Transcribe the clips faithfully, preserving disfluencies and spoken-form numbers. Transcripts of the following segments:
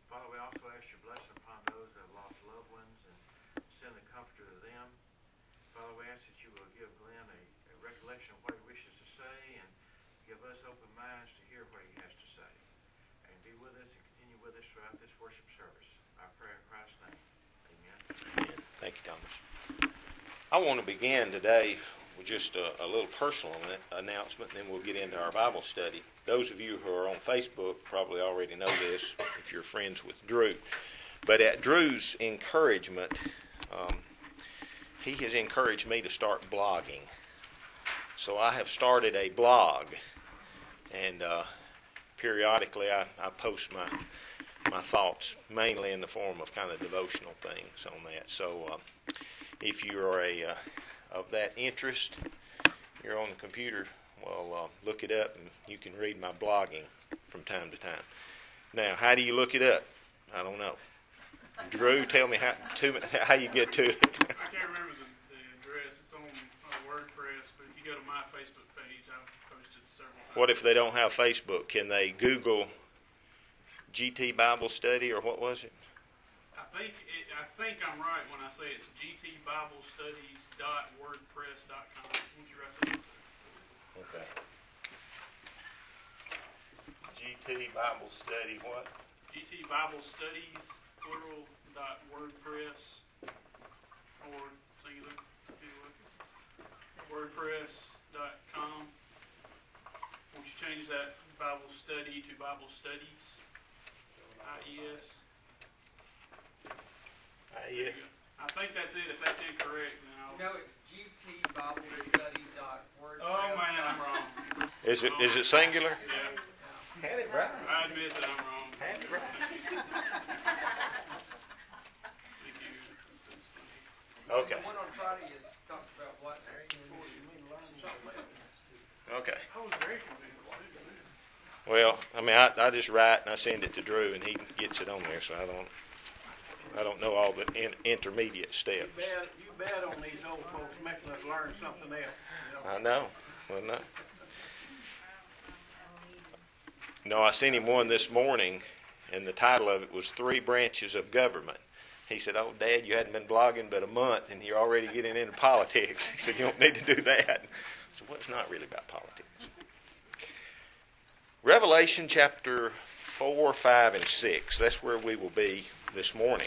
Father, we also ask your blessing upon those that have lost loved ones and send the comforter to them. Father, we ask that you will give Glenn a, a recollection of what he wishes to say and give us open minds to hear what he has to say. And be with us and continue with us throughout this worship service. I pray in Christ's name. Amen. Amen. Thank you, Thomas. I want to begin today with just a, a little personal announcement, and then we'll get into our Bible study. Those of you who are on Facebook probably already know this if you're friends with Drew. But at Drew's encouragement, um, he has encouraged me to start blogging. So I have started a blog, and uh, periodically I, I post my my thoughts, mainly in the form of kind of devotional things on that. So uh, if you are a uh, of that interest, you're on the computer, well, uh, look it up, and you can read my blogging from time to time. Now, how do you look it up? I don't know. Drew, tell me how to, how you get to it. I can't remember the, the address. It's on uh, WordPress, but if you go to my Facebook page, I've posted several times. What if they don't have Facebook? Can they Google G T Bible Study, or what was it? I think it, I think I'm right when I say it's g t bible studies dot wordpress dot com. Won't you write that? Okay. G T Bible Study what? G T Bible Studies plural dot wordpress or singular wordpress dot com. Won't you change that Bible study to Bible Studies? I E S. Uh, yeah. I think that's it. If that's incorrect, then I'll. No, it's g t bible study dot wordpress. Oh man, I'm wrong. Is it is it singular? Yeah. Had it right. I admit that I'm wrong. Had it right. Thank you. Okay. The one on Friday is talks about what Okay. I was very convinced. Well, I mean, I, I just write and I send it to Drew, and he gets it on there. So I don't, I don't know all the in, intermediate steps. You bet, you bet on these old folks making us learn something else. You know? I know. Well, no. No, I sent him one this morning, and the title of it was Three Branches of Government. He said, "Oh, Dad, you hadn't been blogging but a month, and you're already getting into politics." He said, "You don't need to do that." I said, "Well, it's not really about politics." Revelation chapter four, five, and six. That's where we will be this morning.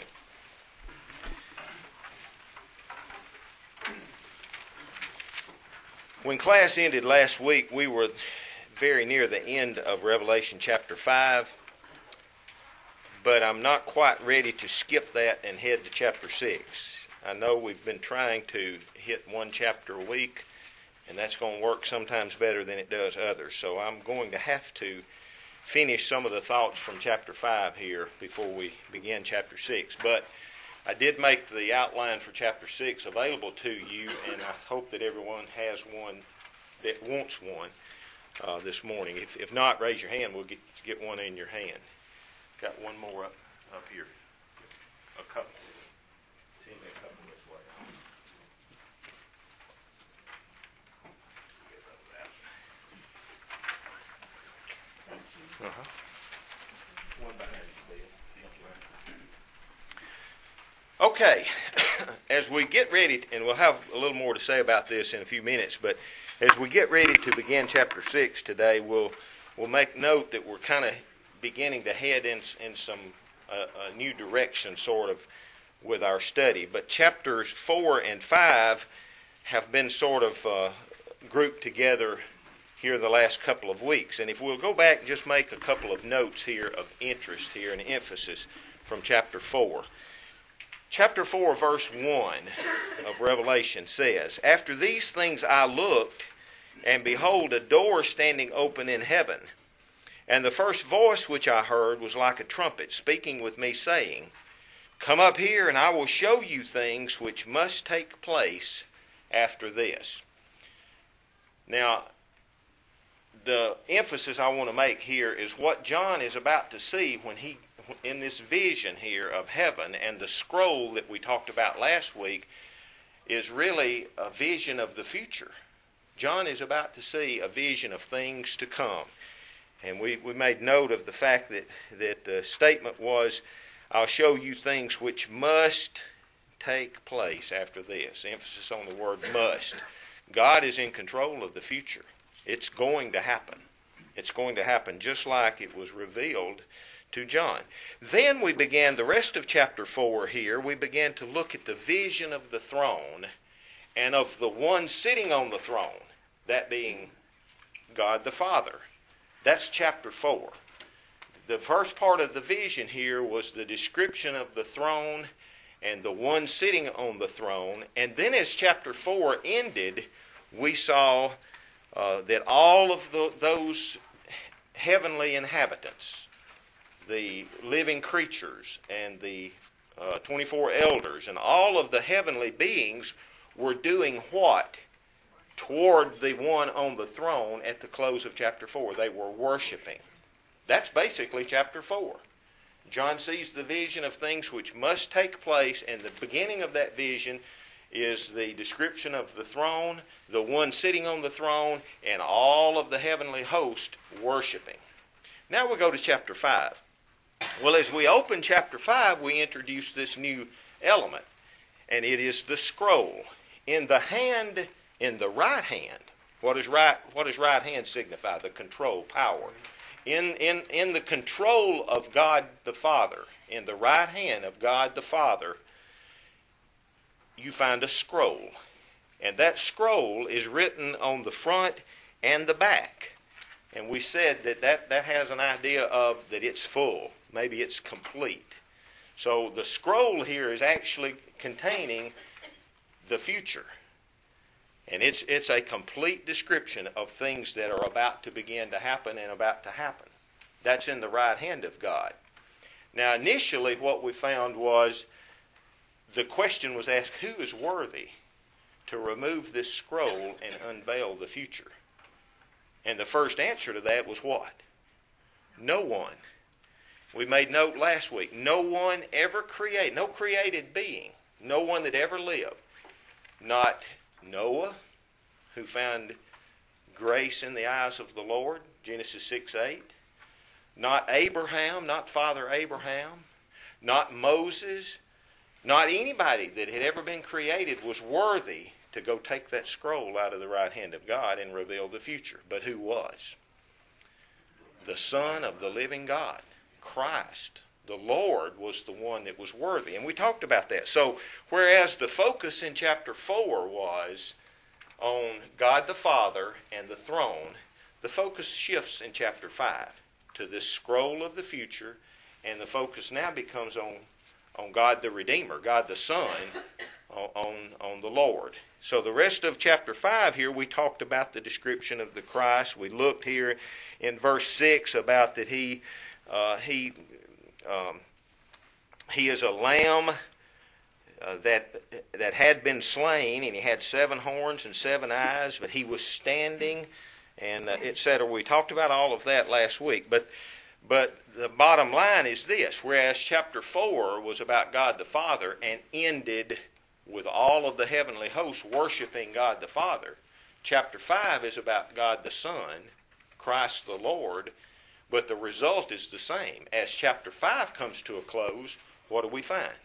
When class ended last week, we were very near the end of Revelation chapter five, but I'm not quite ready to skip that and head to chapter six. I know we've been trying to hit one chapter a week, and that's going to work sometimes better than it does others. So I'm going to have to finish some of the thoughts from chapter five here before we begin chapter six. But I did make the outline for chapter six available to you, and I hope that everyone has one that wants one uh, this morning. If, if not, raise your hand. We'll get get one in your hand. Got one more up, up here. A couple. Send me a couple this way. Uh-huh. One behind you, Bill. Okay, as we get ready, and we'll have a little more to say about this in a few minutes, but as we get ready to begin chapter six today, we'll we'll make note that we're kind of beginning to head in in some uh, a new direction, sort of, with our study. But chapters four and five have been sort of uh, grouped together here the last couple of weeks. And if we'll go back and just make a couple of notes here of interest here and emphasis from chapter four. Chapter four, verse one of Revelation says, "After these things I looked, and behold, a door standing open in heaven. And the first voice which I heard was like a trumpet, speaking with me, saying, Come up here, and I will show you things which must take place after this." Now, the emphasis I want to make here is what John is about to see when he, in this vision here of heaven, and the scroll that we talked about last week is really a vision of the future. John is about to see a vision of things to come. And we, we made note of the fact that, that the statement was, I'll show you things which must take place after this. Emphasis on the word must. God is in control of the future. It's going to happen. It's going to happen just like it was revealed to John. Then we began the rest of chapter four here. We began to look at the vision of the throne and of the one sitting on the throne, that being God the Father. That's chapter four. The first part of the vision here was the description of the throne and the one sitting on the throne. And then as chapter four ended, we saw uh, that all of the, those heavenly inhabitants, the living creatures and the uh, twenty-four elders and all of the heavenly beings were doing what? Toward the one on the throne at the close of chapter four. They were worshiping. That's basically chapter four. John sees the vision of things which must take place, and the beginning of that vision is the description of the throne, the one sitting on the throne, and all of the heavenly host worshiping. Now we go to chapter five. Well, as we open chapter five, we introduce this new element, and it is the scroll. In the hand, in the right hand, what does right, what does right hand signify? The control, power. In, in, in the control of God the Father, in the right hand of God the Father, you find a scroll. And that scroll is written on the front and the back. And we said that that, that has an idea of that it's full. Maybe it's complete. So the scroll here is actually containing the future. And it's it's a complete description of things that are about to begin to happen and about to happen. That's in the right hand of God. Now, initially what we found was the question was asked, who is worthy to remove this scroll and unveil the future? And the first answer to that was what? No one. We made note last week, no one ever created, no created being, no one that ever lived, not Noah, who found grace in the eyes of the Lord, Genesis six eight. Not Abraham, not Father Abraham. Not Moses. Not anybody that had ever been created was worthy to go take that scroll out of the right hand of God and reveal the future. But who was? The Son of the living God, Christ. The Lord was the one that was worthy. And we talked about that. So, whereas the focus in chapter four was on God the Father and the throne, the focus shifts in chapter five to this scroll of the future, and the focus now becomes on, on God the Redeemer, God the Son, on, on the Lord. So the rest of chapter five here, we talked about the description of the Christ. We looked here in verse six about that he uh, he Um, he is a lamb uh, that that had been slain, and he had seven horns and seven eyes, but he was standing, and uh, et cetera. We talked about all of that last week, but but the bottom line is this: whereas chapter four was about God the Father and ended with all of the heavenly hosts worshiping God the Father, chapter five is about God the Son, Christ the Lord. But the result is the same. As chapter five comes to a close, what do we find?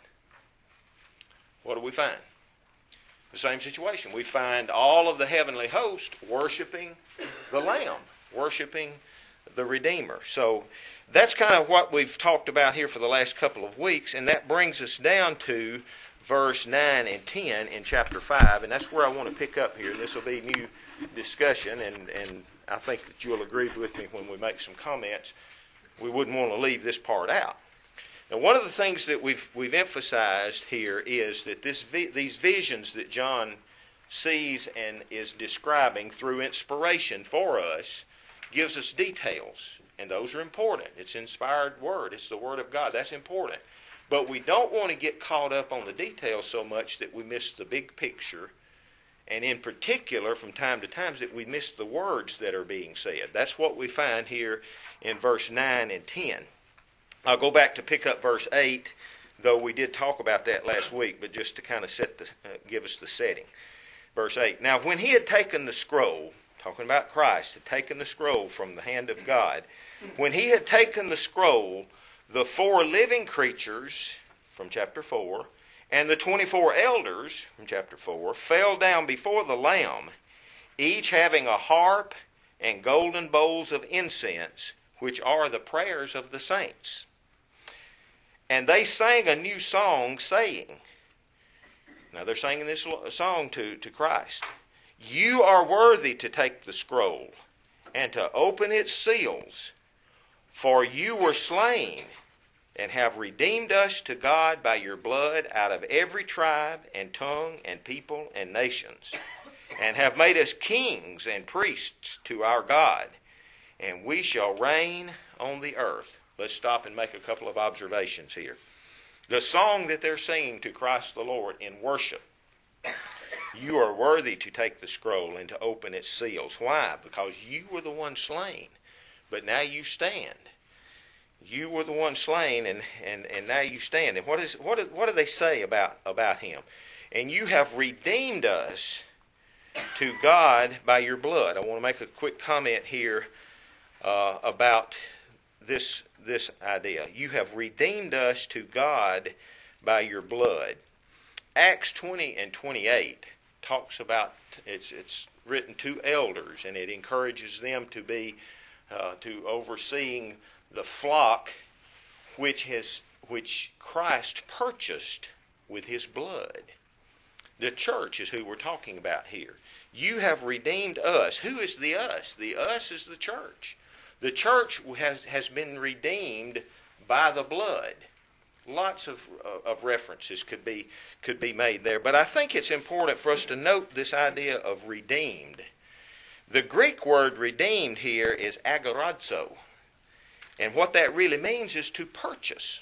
What do we find? The same situation. We find all of the heavenly host worshiping the Lamb, worshiping the Redeemer. So that's kind of what we've talked about here for the last couple of weeks, and that brings us down to verse nine and ten in chapter five, and that's where I want to pick up here. This will be new discussion, and, and I think that you'll agree with me when we make some comments. We wouldn't want to leave this part out. Now, one of the things that we've we've emphasized here is that this these visions that John sees and is describing through inspiration for us gives us details, and those are important. It's inspired word. It's the Word of God. That's important. But we don't want to get caught up on the details so much that we miss the big picture, and in particular, from time to time, that we miss the words that are being said. That's what we find here in verse nine and ten. I'll go back to pick up verse eight, though we did talk about that last week, but just to kind of set the, uh, give us the setting. Verse eight. Now, when he had taken the scroll, talking about Christ, had taken the scroll from the hand of God, when he had taken the scroll, the four living creatures, from chapter four, and the twenty-four elders, from chapter four, fell down before the Lamb, each having a harp and golden bowls of incense, which are the prayers of the saints. And they sang a new song, saying, now they're singing this song to, to Christ, you are worthy to take the scroll and to open its seals, for you were slain and have redeemed us to God by your blood out of every tribe and tongue and people and nations, and have made us kings and priests to our God, and we shall reign on the earth. Let's stop and make a couple of observations here. The song that they're singing to Christ the Lord in worship, you are worthy to take the scroll and to open its seals. Why? Because you were the one slain, but now you stand. You were the one slain, and, and, and now you stand. And what is what do, what do they say about, about him? And you have redeemed us to God by your blood. I want to make a quick comment here uh, about this this idea. You have redeemed us to God by your blood. Acts twenty and twenty-eight talks about, it's it's written to elders, and it encourages them to be uh, to overseeing the flock which has which Christ purchased with his blood. The church is who we're talking about here. You have redeemed us. Who is the us? The us is the church. The church has, has been redeemed by the blood. Lots of, of references could be, could be made there. But I think it's important for us to note this idea of redeemed. The Greek word redeemed here is agorazo. And what that really means is to purchase.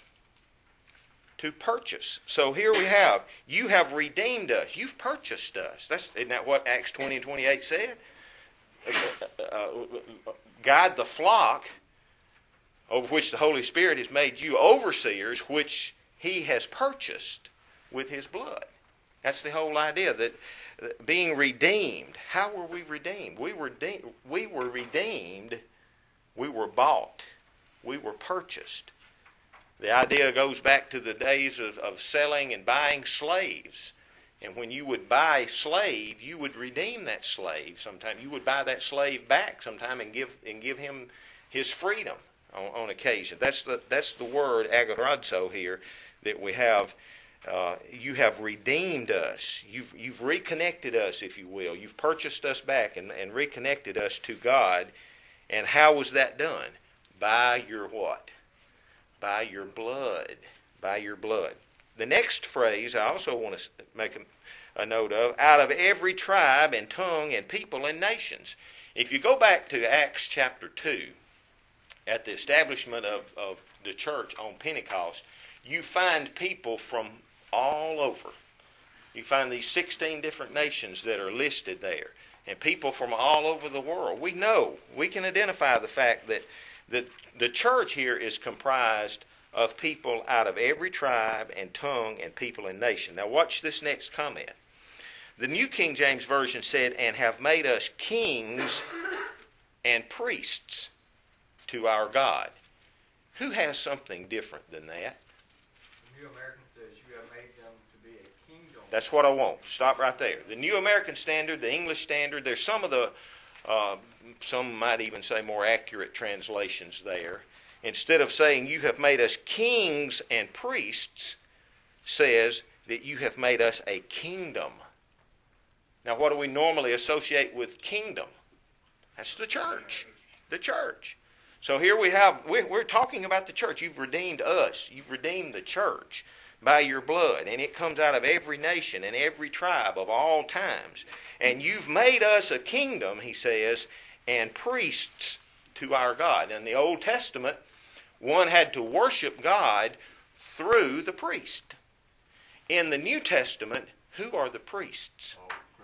To purchase. So here we have, you have redeemed us. You've purchased us. That's, isn't that what Acts twenty and twenty-eight said? Uh, uh, guide the flock over which the Holy Spirit has made you overseers, which he has purchased with his blood. That's the whole idea, that being redeemed. How were we redeemed? We were, de- we were redeemed. We were bought. We were purchased. The idea goes back to the days of, of selling and buying slaves. And when you would buy a slave, you would redeem that slave sometime. You would buy that slave back sometime and give and give him his freedom on, on occasion. That's the that's the word agorazo here that we have. Uh, you have redeemed us. You've you've reconnected us, if you will. You've purchased us back and, and reconnected us to God. And how was that done? By your what? By your blood. By your blood. The next phrase I also want to make a, a note of, out of every tribe and tongue and people and nations. If you go back to Acts chapter two, at the establishment of, of the church on Pentecost, you find people from all over. You find these sixteen different nations that are listed there, and people from all over the world. We know, we can identify the fact that, that the church here is comprised of people out of every tribe and tongue and people and nation. Now watch this next comment. The New King James Version said, and have made us kings and priests to our God. Who has something different than that? The New American says you have made them to be a kingdom. That's what I want. Stop right there. The New American Standard, the English Standard, there's some of the, uh, some might even say more accurate translations there. Instead of saying you have made us kings and priests, says that you have made us a kingdom. Now what do we normally associate with kingdom? That's the church. The church. So here we have, we're talking about the church. You've redeemed us. You've redeemed the church by your blood. And it comes out of every nation and every tribe of all times. And you've made us a kingdom, he says, and priests to our God. In the Old Testament, one had to worship God through the priest. In the New Testament, who are the priests?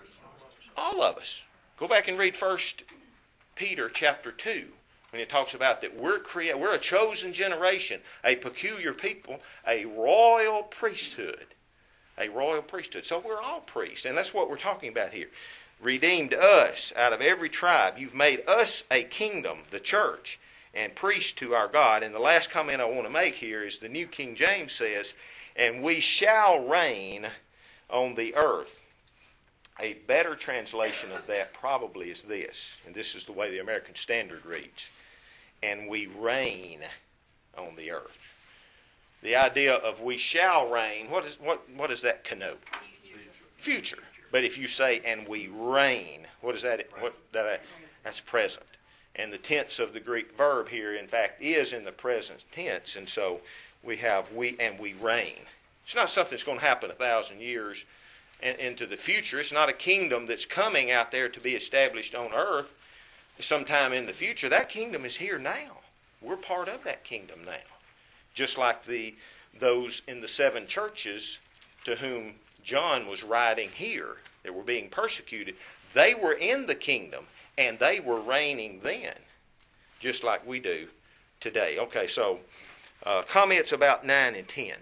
All of us. Go back and read First Peter chapter two, when it talks about that we're crea- we're a chosen generation, a peculiar people, a royal priesthood. A royal priesthood. So we're all priests, and that's what we're talking about here. Redeemed us out of every tribe. You've made us a kingdom, the church, and priest to our God. And the last comment I want to make here is the New King James says, and we shall reign on the earth. A better translation of that probably is this, and this is the way the American Standard reads, and we reign on the earth. The idea of we shall reign, what is what what does that connote? Future. But if you say and we reign, what is that? What that that's present. And the tense of the Greek verb here, in fact, is in the present tense, and so we have we and we reign. It's not something that's going to happen a thousand years into the future. It's not a kingdom that's coming out there to be established on earth sometime in the future. That kingdom is here now. We're part of that kingdom now. Just like the those in the seven churches to whom John was writing here that were being persecuted, they were in the kingdom and they were reigning then, just like we do today. Okay, so uh, comments about nine and ten.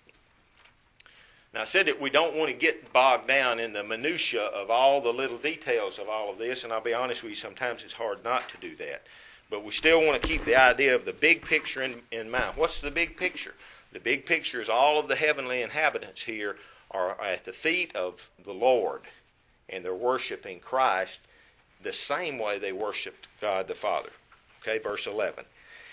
Now, I said that we don't want to get bogged down in the minutia of all the little details of all of this, and I'll be honest with you, sometimes it's hard not to do that. But we still want to keep the idea of the big picture in, in mind. What's the big picture? The big picture is all of the heavenly inhabitants here are at the feet of the Lord, and they're worshiping Christ the same way they worshiped God the Father. Okay, verse eleven.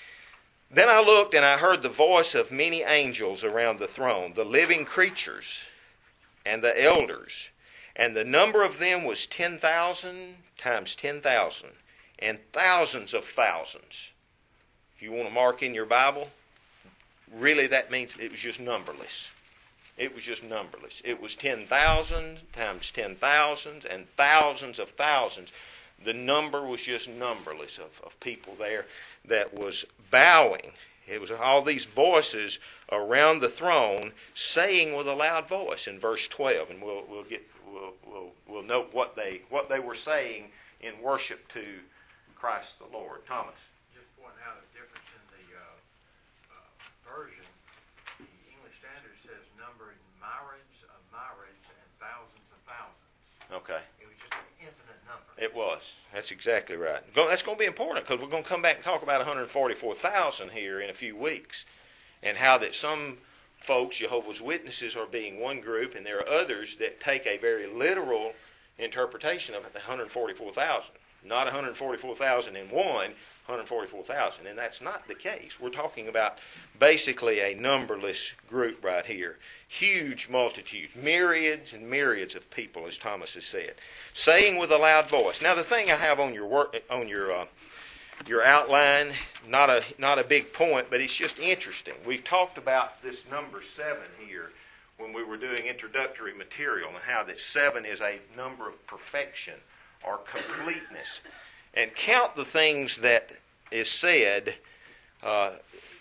Then I looked and I heard the voice of many angels around the throne, the living creatures and the elders. And the number of them was ten thousand times ten thousand and thousands of thousands. If you want to mark in your Bible, really that means it was just numberless. It was just numberless. It was ten thousand times ten thousands and thousands of thousands. The number was just numberless of, of people there that was bowing. It was all these voices around the throne saying with a loud voice in verse twelve, and we'll we'll get we'll we'll, we'll note what they what they were saying in worship to Christ the Lord. Thomas. Just pointing out a difference in the uh, uh, version. The English Standard says numbering myriads of myriads and thousands of thousands. Okay. It was just an infinite number. It was. That's exactly right. That's going to be important because we're going to come back and talk about one hundred forty-four thousand here in a few weeks, and how that some folks, Jehovah's Witnesses, are being one group, and there are others that take a very literal interpretation of the one hundred forty-four thousand. Not one hundred forty-four thousand in one, one hundred forty-four thousand, and that's not the case. We're talking about basically a numberless group right here. Huge multitudes, myriads and myriads of people, as Thomas has said, saying with a loud voice. Now, the thing I have on your work, on your uh, your outline, not a not a big point, but it's just interesting. We talked about this number seven here when we were doing introductory material, and how that seven is a number of perfection or completeness. And count the things that is said uh,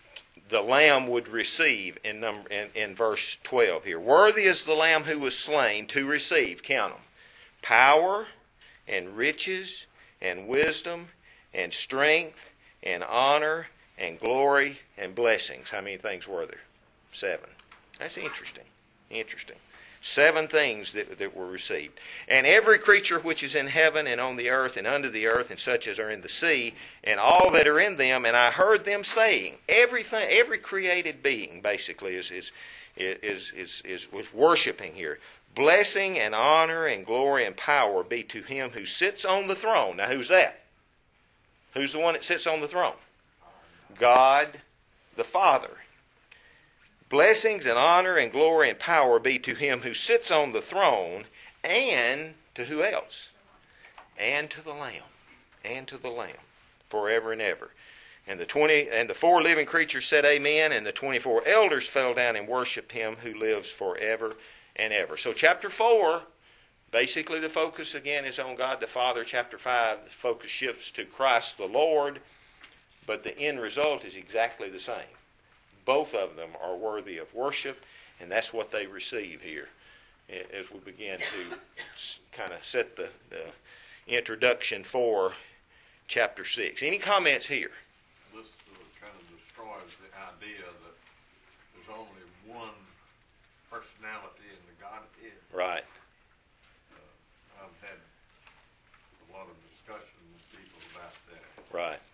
the Lamb would receive in, number, in, in verse twelve here. Worthy is the Lamb who was slain to receive, count them, power and riches and wisdom and strength and honor and glory and blessings. How many things were there? Seven. That's interesting. Interesting. Seven things that, that were received. And every creature which is in heaven and on the earth and under the earth and such as are in the sea and all that are in them, and I heard them saying, everything, every created being basically is is is is, is was worshiping here. Blessing and honor and glory and power be to him who sits on the throne. Now who's that? Who's the one that sits on the throne? God the Father. Blessings and honor and glory and power be to him who sits on the throne, and to who else? And to the Lamb. And to the Lamb. Forever and ever. And the twenty and the four living creatures said amen, and the twenty-four elders fell down and worshipped him who lives forever and ever. So chapter four, basically the focus again is on God the Father. Chapter five, the focus shifts to Christ the Lord, but the end result is exactly the same. Both of them are worthy of worship, and that's what they receive here as we begin to kind of set the, the introduction for chapter six. Any comments here? This uh, kind of destroys the idea that there's only one personality in the Godhead. Right. Uh, I've had a lot of discussion with people about that. Right. But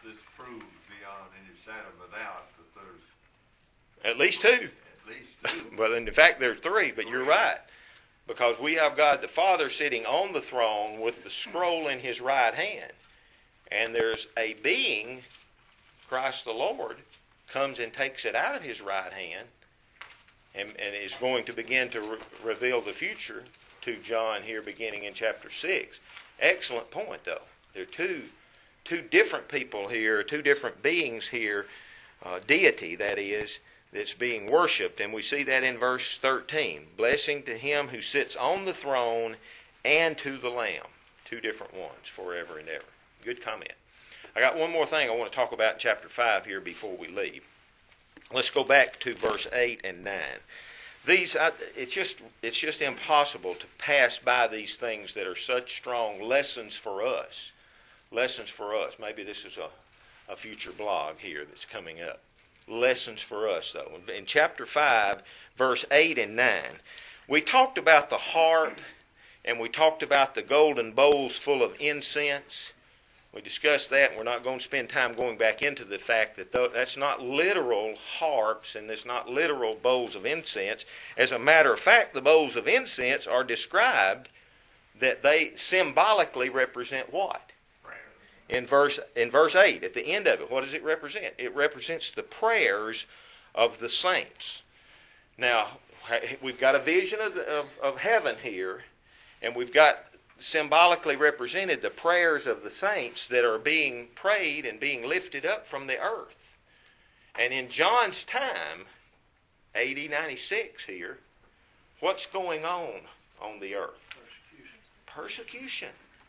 this proves beyond any shadow of a doubt that there's At least two. at least two. Well, in fact, there's three, but you're right. Because we have God the Father sitting on the throne with the scroll in his right hand. And there's a being, Christ the Lord, comes and takes it out of his right hand and, and is going to begin to re- reveal the future to John here beginning in chapter six. Excellent point, though. There are two, two different people here, two different beings here, uh, deity, that is, that's being worshipped, and we see that in verse thirteen. Blessing to him who sits on the throne and to the Lamb. Two different ones, forever and ever. Good comment. I got one more thing I want to talk about in chapter five here before we leave. Let's go back to verse eight and nine. These, I, it's just, it's just impossible to pass by these things that are such strong lessons for us. Lessons for us. Maybe this is a, a future blog here that's coming up. Lessons for us, though. In chapter five, verse eight and nine, we talked about the harp and we talked about the golden bowls full of incense. We discussed that, and we're not going to spend time going back into the fact that that's not literal harps and it's not literal bowls of incense. As a matter of fact, the bowls of incense are described that they symbolically represent what? In verse in verse eight, at the end of it, what does it represent? It represents the prayers of the saints. Now, we've got a vision of, the, of, of heaven here, and we've got symbolically represented the prayers of the saints that are being prayed and being lifted up from the earth. And in John's time, A D ninety-six here, what's going on on the earth? Persecution. Persecution.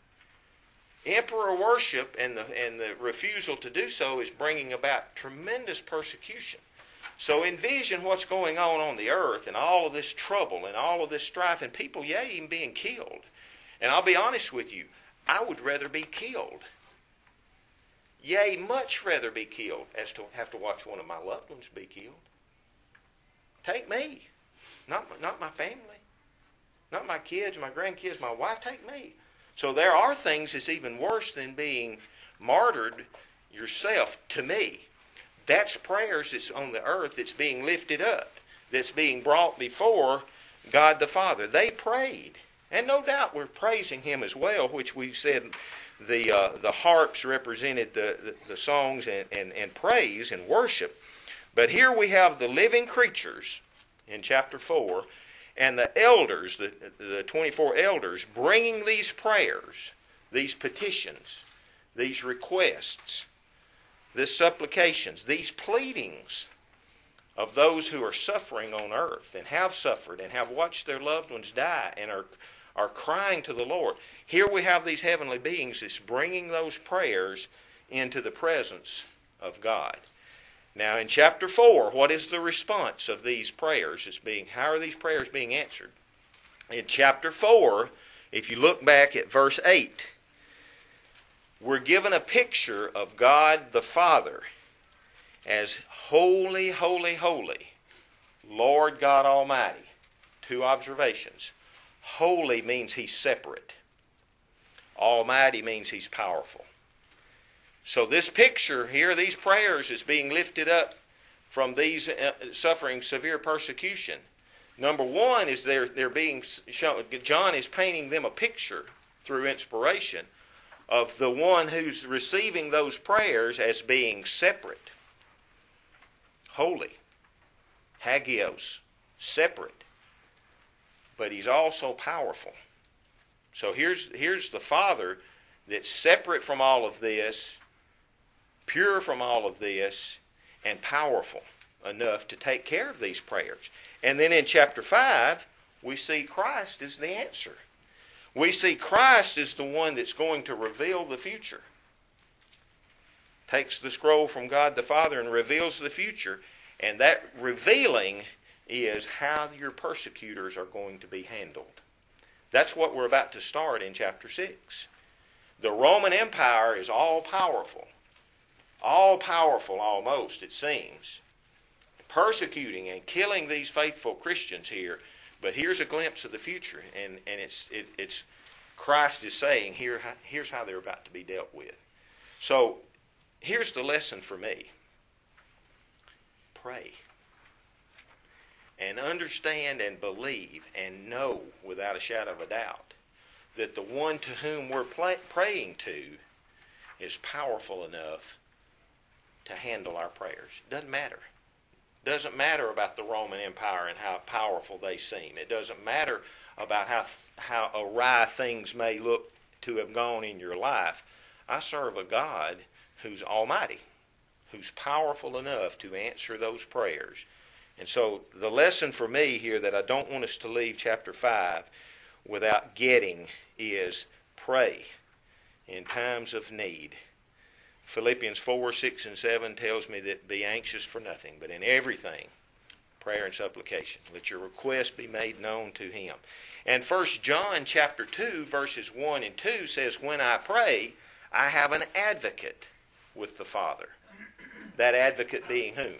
Emperor worship and the and the refusal to do so is bringing about tremendous persecution. So envision what's going on on the earth and all of this trouble and all of this strife and people, yea, even being killed. And I'll be honest with you, I would rather be killed. Yea, much rather be killed as to have to watch one of my loved ones be killed. Take me, not my, not my family, not my kids, my grandkids, my wife. Take me. So there are things that's even worse than being martyred yourself to me. That's prayers that's on the earth that's being lifted up, that's being brought before God the Father. They prayed. And no doubt we're praising him as well, which we said the uh, the harps represented the, the, the songs and, and, and praise and worship. But here we have the living creatures in chapter four, and the elders, the, the twenty-four elders, bringing these prayers, these petitions, these requests, these supplications, these pleadings of those who are suffering on earth and have suffered and have watched their loved ones die and are, are crying to the Lord. Here we have these heavenly beings that's bringing those prayers into the presence of God. Now in chapter four, what is the response of these prayers? It's being, how are these prayers being answered? In chapter four, if you look back at verse eight, we're given a picture of God the Father as holy, holy, holy, Lord God Almighty. Two observations. Holy means he's separate. Almighty means he's powerful. So this picture here, these prayers is being lifted up from these uh, suffering severe persecution. Number one is they're, they're being shown, John is painting them a picture through inspiration of the one who's receiving those prayers as being separate, holy, hagios, separate. But he's also powerful. So here's, here's the Father that's separate from all of this, pure from all of this, and powerful enough to take care of these prayers. And then in chapter five, we see Christ as the answer. We see Christ as the one that's going to reveal the future. Takes the scroll from God the Father and reveals the future. And that revealing is how your persecutors are going to be handled. That's what we're about to start in chapter six. The Roman Empire is all powerful. All powerful almost, it seems. Persecuting and killing these faithful Christians here. But here's a glimpse of the future. And, and it's it, it's Christ is saying, here, here's how they're about to be dealt with. So here's the lesson for me. Pray. And understand and believe and know without a shadow of a doubt that the one to whom we're play, praying to is powerful enough to handle our prayers. Doesn't matter. Doesn't matter about the Roman Empire and how powerful they seem. It doesn't matter about how how awry things may look to have gone in your life. I serve a God who's almighty, who's powerful enough to answer those prayers. And so the lesson for me here that I don't want us to leave chapter five without getting is pray in times of need. Philippians four, six, and seven tells me that be anxious for nothing, but in everything, prayer and supplication. Let your requests be made known to Him. And First John chapter two, verses one and two says, when I pray, I have an advocate with the Father. That advocate being whom?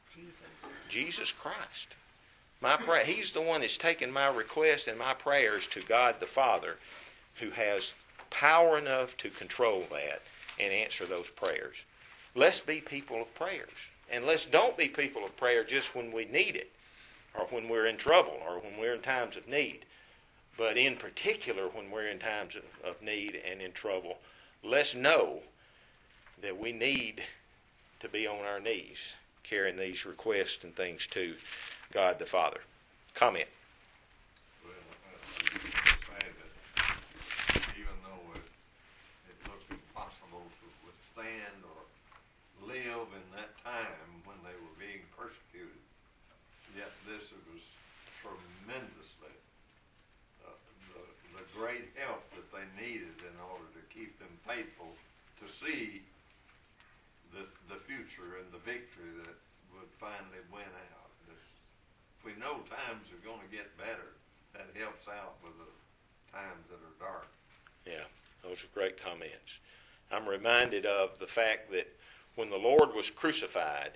Jesus Christ. My prayer, He's the one that's taken my requests and my prayers to God the Father, who has power enough to control that and answer those prayers. Let's be people of prayers. And let's don't be people of prayer just when we need it, or when we're in trouble, or when we're in times of need. But in particular, when we're in times of, of need and in trouble, let's know that we need to be on our knees, carrying these requests and things to God the Father. Comment. Well, I was going to say that even though it, it looked impossible to withstand or live in that time when they were being persecuted, yet this was tremendously uh, the, the great help that they needed in order to keep them faithful to see the, the future and the victory that would finally win out. If we know times are going to get better, that helps out with the times that are dark. Yeah, those are great comments. I'm reminded of the fact that when the Lord was crucified,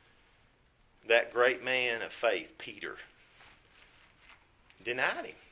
that great man of faith, Peter, denied Him.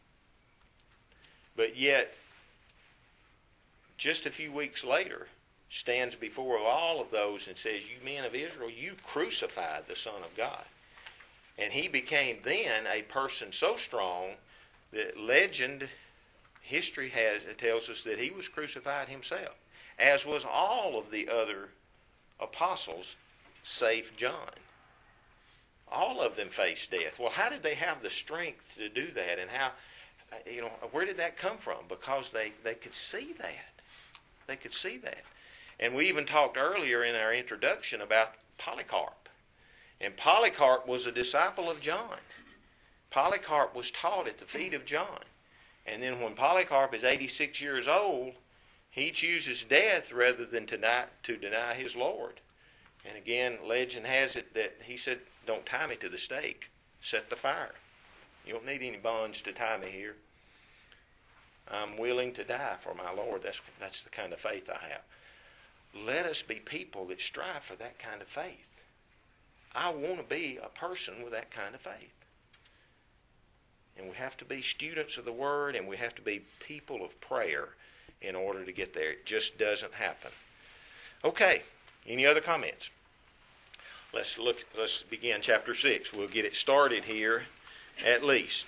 But yet, just a few weeks later, stands before all of those and says, you men of Israel, you crucified the Son of God. And he became then a person so strong that legend, history has tells us that he was crucified himself, as was all of the other apostles, save John. All of them faced death. Well, how did they have the strength to do that? And how, you know, where did that come from? Because they, they could see that. They could see that. And we even talked earlier in our introduction about Polycarp. And Polycarp was a disciple of John. Polycarp was taught at the feet of John. And then when Polycarp is eighty-six years old, he chooses death rather than to deny, to deny his Lord. And again, legend has it that he said, don't tie me to the stake. Set the fire. You don't need any bonds to tie me here. I'm willing to die for my Lord. That's, that's the kind of faith I have. Let us be people that strive for that kind of faith. I want to be a person with that kind of faith. And we have to be students of the Word, and we have to be people of prayer in order to get there. It just doesn't happen. Okay, any other comments? Let's look. Let's begin chapter six. We'll get it started here at least.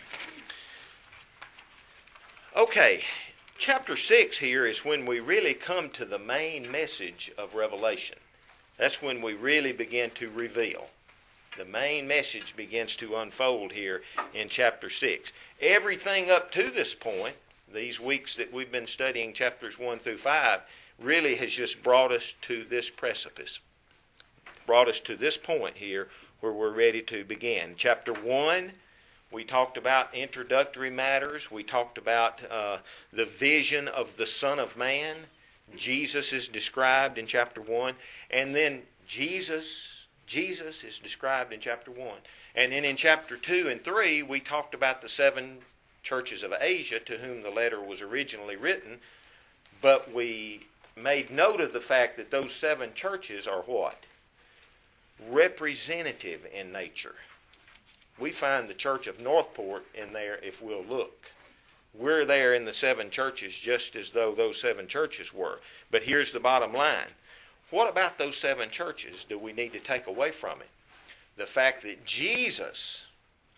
Okay, chapter six here is when we really come to the main message of Revelation. That's when we really begin to reveal. The main message begins to unfold here in chapter six. Everything up to this point, these weeks that we've been studying chapters one through five, really has just brought us to this precipice. Brought us to this point here where we're ready to begin. Chapter one, we talked about introductory matters. We talked about uh, the vision of the Son of Man. Jesus is described in chapter one. And then Jesus... Jesus is described in chapter one. And then in chapter two and three, we talked about the seven churches of Asia to whom the letter was originally written. But we made note of the fact that those seven churches are what? Representative in nature. We find the church of Northport in there if we'll look. We're there in the seven churches just as though those seven churches were. But here's the bottom line. what about those seven churches do we need to take away from it? The fact that Jesus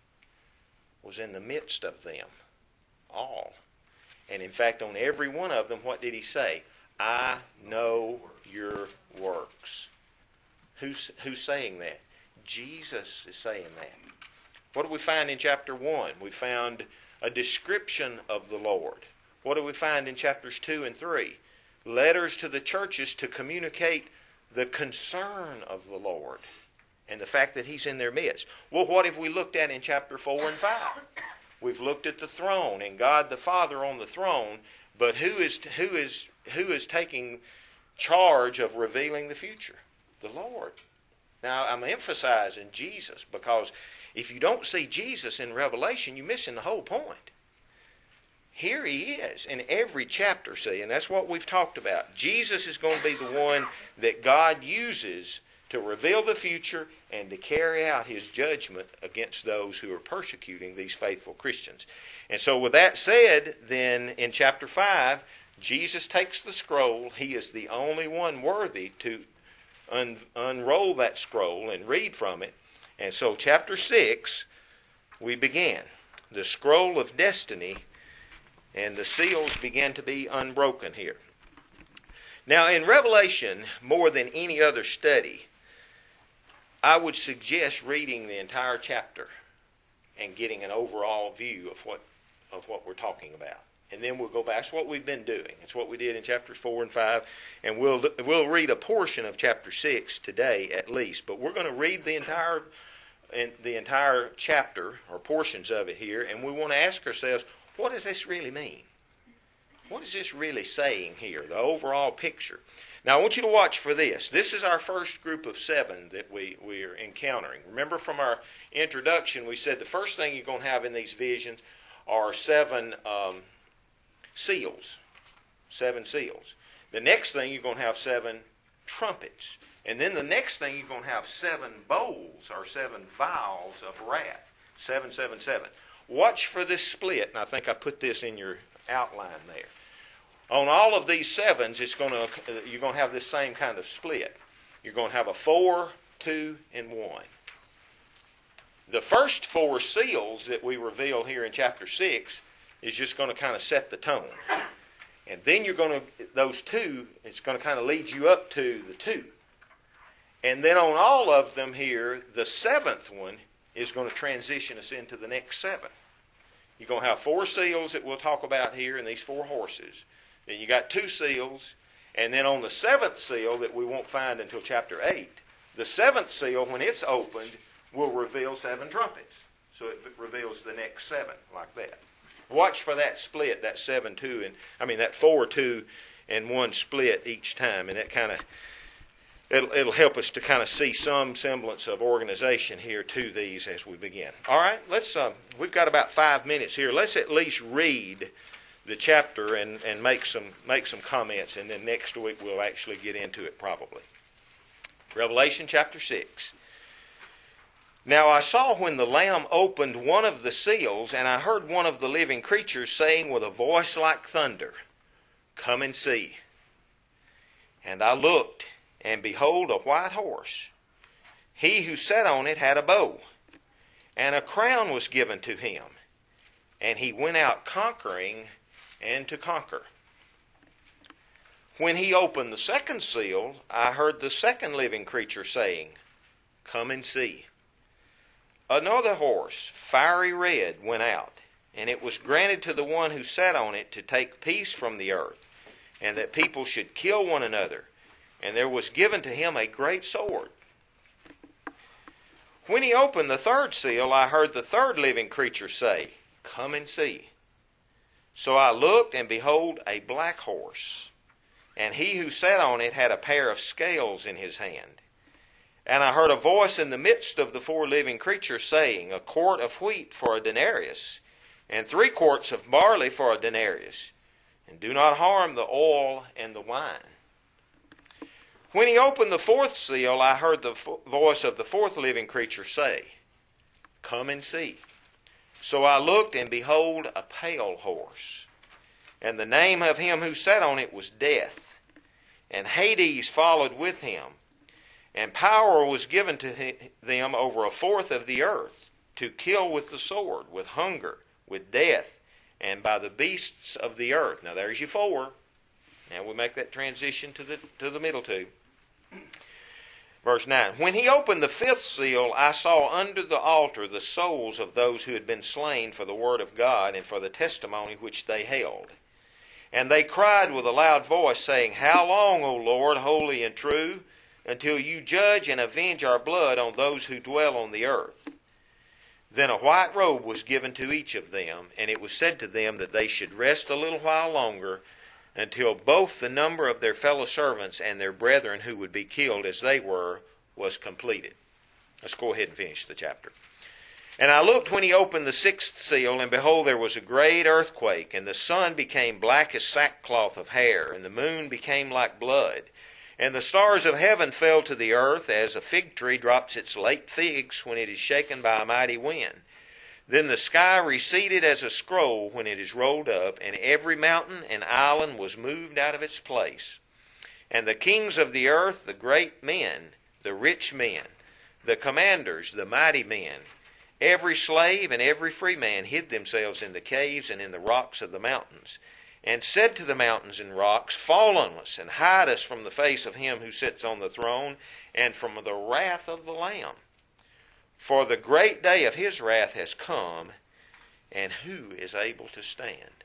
was in the midst of them all. And in fact, on every one of them, what did he say? I know your works. Who's, who's saying that? Jesus is saying that. What do we find in chapter one? We found a description of the Lord. What do we find in chapters two and three? Letters to the churches to communicate the concern of the Lord and the fact that He's in their midst. Well, what have we looked at in chapter four and five? We've looked at the throne and God the Father on the throne, but who is who is who is taking charge of revealing the future? The Lord. Now, I'm emphasizing Jesus because if you don't see Jesus in Revelation, you're missing the whole point. Here He is in every chapter, see, and that's what we've talked about. Jesus is going to be the one that God uses to reveal the future and to carry out His judgment against those who are persecuting these faithful Christians. And so with that said, then in chapter five, Jesus takes the scroll. He is the only one worthy to un- unroll that scroll and read from it. And so chapter six, we began. The scroll of destiny, and the seals began to be unbroken here. Now in Revelation, more than any other study, I would suggest reading the entire chapter and getting an overall view of what of what we're talking about. And then we'll go back. That's what we've been doing. It's what we did in chapters four and five. And we'll we'll read a portion of chapter six today at least. But we're going to read the entire the entire chapter or portions of it here. And we want to ask ourselves, what does this really mean? What is this really saying here? The overall picture. Now I want you to watch for this. This is our first group of seven that we, we are encountering. Remember from our introduction we said the first thing you're going to have in these visions are seven um, seals. Seven seals. The next thing you're going to have seven trumpets. And then the next thing you're going to have seven bowls or seven vials of wrath. Seven, seven, seven. Watch for this split, and I think I put this in your outline there. On all of these sevens, it's going to you're going to have this same kind of split. You're going to have a four, two, and one. The first four seals that we reveal here in chapter six is just going to kind of set the tone. And then you're going to, those two, it's going to kind of lead you up to the two. And then on all of them here, the seventh one is going to transition us into the next seven. You're going to have four seals that we'll talk about here and these four horses. Then you got two seals. And then on the seventh seal that we won't find until chapter eight, the seventh seal, when it's opened, will reveal seven trumpets. So it reveals the next seven like that. Watch for that split, that seven, two, and I mean that four, two, and one split each time. And that kind of It'll, it'll help us to kind of see some semblance of organization here to these as we begin. All right, let's. Uh, we've got about five minutes here. Let's at least read the chapter and, and make some make some comments, and then next week we'll actually get into it probably. Revelation chapter six. Now I saw when the Lamb opened one of the seals, and I heard one of the living creatures saying with a voice like thunder, "Come and see." And I looked, and behold, a white horse. He who sat on it had a bow, and a crown was given to him. And he went out conquering and to conquer. When he opened the second seal, I heard the second living creature saying, "Come and see." Another horse, fiery red, went out, and it was granted to the one who sat on it to take peace from the earth, and that people should kill one another. And there was given to him a great sword. When he opened the third seal, I heard the third living creature say, "Come and see." So I looked, and behold, a black horse. And he who sat on it had a pair of scales in his hand. And I heard a voice in the midst of the four living creatures saying, "A quart of wheat for a denarius, and three quarts of barley for a denarius. And do not harm the oil and the wine." When he opened the fourth seal, I heard the fo- voice of the fourth living creature say, "Come and see." So I looked, and behold, a pale horse. And the name of him who sat on it was Death. and Hades followed with him. And power was given to them over a fourth of the earth, to kill with the sword, with hunger, with death, and by the beasts of the earth. Now there's your four. Now we make that transition to the to the middle two. Verse nine. When he opened the fifth seal, I saw under the altar the souls of those who had been slain for the word of God and for the testimony which they held. And they cried with a loud voice, saying, How long, O Lord, holy and true, until you judge and avenge our blood on those who dwell on the earth? Then a white robe was given to each of them, and it was said to them that they should rest a little while longer, until both the number of their fellow servants and their brethren who would be killed as they were was completed. Let's go ahead and finish the chapter. And I looked when he opened the sixth seal, and behold, there was a great earthquake, and the sun became black as sackcloth of hair, and the moon became like blood. And the stars of heaven fell to the earth, as a fig tree drops its late figs when it is shaken by a mighty wind. Then the sky receded as a scroll when it is rolled up, and every mountain and island was moved out of its place. And the kings of the earth, the great men, the rich men, the commanders, the mighty men, every slave and every free man hid themselves in the caves and in the rocks of the mountains, and said to the mountains and rocks, Fall on us, and hide us from the face of him who sits on the throne, and from the wrath of the Lamb. For the great day of his wrath has come, and who is able to stand?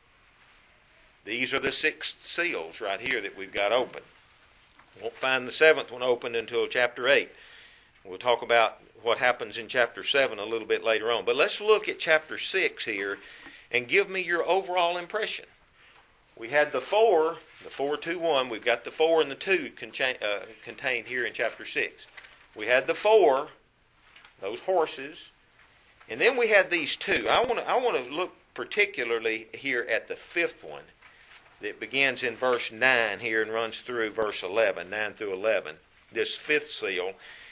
These are the six seals right here that we've got open. Won't find the seventh one open until chapter eight. We'll talk about what happens in chapter seven a little bit later on. But let's look at chapter six here and give me your overall impression. We had the four, the four, two, one. We've got the four and the two contain, uh, contained here in chapter six. We had the four, those horses, and then we had these two. I want to I want to look particularly here at the fifth one that begins in verse nine here and runs through verse eleven, nine through eleven, this fifth seal,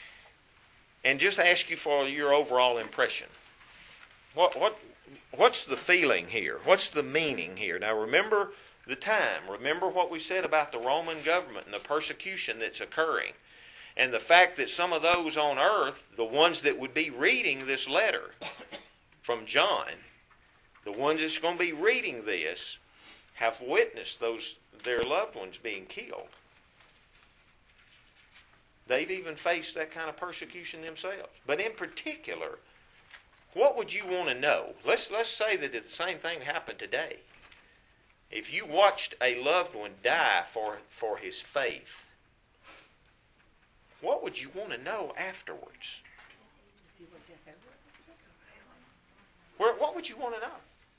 and just ask you for your overall impression. What what what's the feeling here? What's the meaning here? Now remember the time. Remember what we said about the Roman government and the persecution that's occurring. And the fact that some of those on earth, the ones that would be reading this letter from John, the ones that's going to be reading this, have witnessed those their loved ones being killed. They've even faced that kind of persecution themselves. But in particular, what would you want to know? Let's let's say that the same thing happened today. If you watched a loved one die for, for his faith, what would you want to know afterwards? Where, what would you want to know?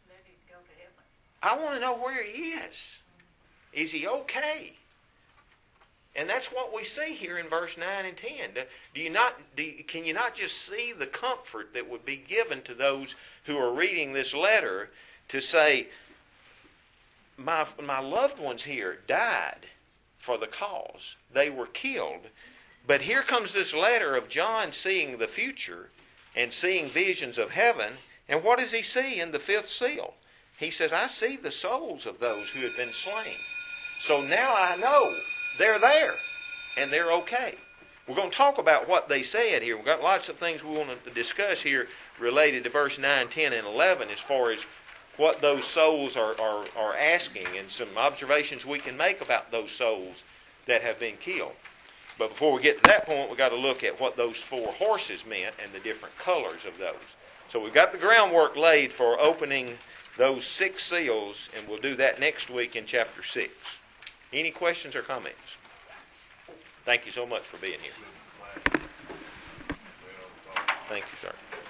I want to know where he is. Is he okay? And that's what we see here in verse nine and ten. Do you not? Do you, can you not just see the comfort that would be given to those who are reading this letter to say, my my loved ones here died for the cause. They were killed. But here comes this letter of John seeing the future and seeing visions of heaven. And what does he see in the fifth seal? He says, I see the souls of those who have been slain. So now I know they're there and they're okay. We're going to talk about what they said here. We've got lots of things we want to discuss here related to verse nine, ten, and eleven as far as what those souls are, are, are asking and some observations we can make about those souls that have been killed. But before we get to that point, we've got to look at what those four horses meant and the different colors of those. So we've got the groundwork laid for opening those six seals, and we'll do that next week in chapter six. Any questions or comments? Thank you so much for being here. Thank you, sir.